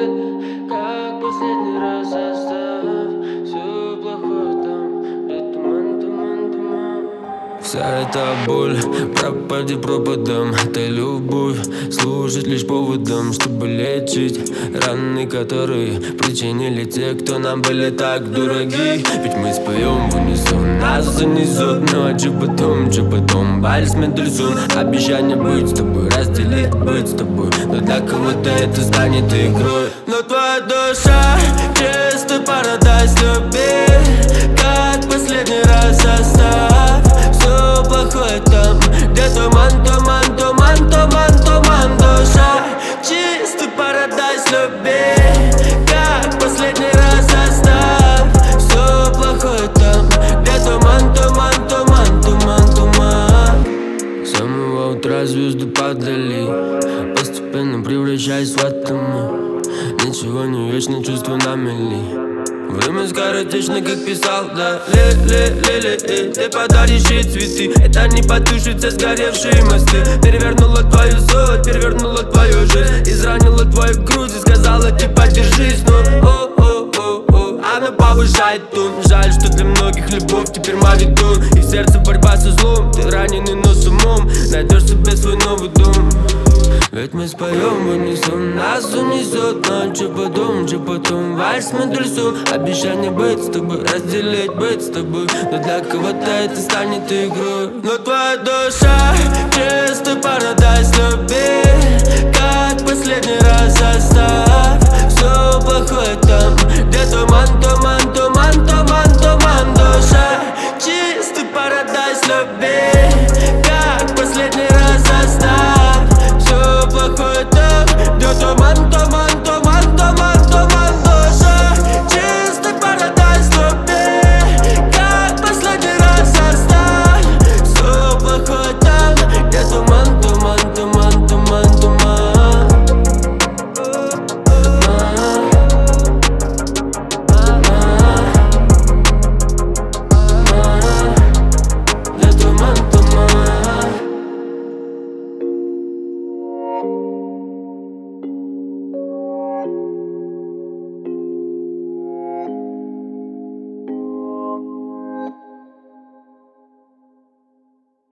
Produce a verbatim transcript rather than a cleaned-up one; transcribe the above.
Как последний раз оставь все плохое там, где туман, туман, туман. Вся эта боль пропади пропадом. Эта любовь служит лишь поводом, чтобы лечить раны, которые причинили те, кто нам были так дороги. Ведь мы споем в унисон, нас занесет. Ну а че потом, че потом? Вальс Мендельсон. Обещание быть с тобой, разделить, быть с тобой. Но для кого-то это станет игрой. Но твоя душа чистый парадайз любви. Как последний раз оставь все плохое там, где туман, туман, туман, туман, туман. Душа чистый парадайз любви. Как последний раз оставь все плохое там, где туман, туман, туман, туман, туман. С самого утра звезды падали, постепенно превращаясь в атомы. Ничего не вечно, чувства на мели. Время скоротечно, как писал, да. Ле-ле-ле-ле, ты подаришь ей цветы. Это не потушит все сгоревшие мосты. Перевернула твою суть, перевернула твою жизнь. Изранила твою грудь и сказала, типа, держись. Но о-о-о-о, она повышает тон. Жаль, что для многих любовь теперь мавитон. И в сердце борьба со злом. Ты раненый, но с умом найдешь себе свой новый дом. Ведь мы споем в унисон, нас унесет. Но че потом, че потом? Вальс Мендельсон. Обещание быть с тобой, разделить, быть с тобой. Но для кого-то это станет игрой. Но твоя душа чистый парадайз любви.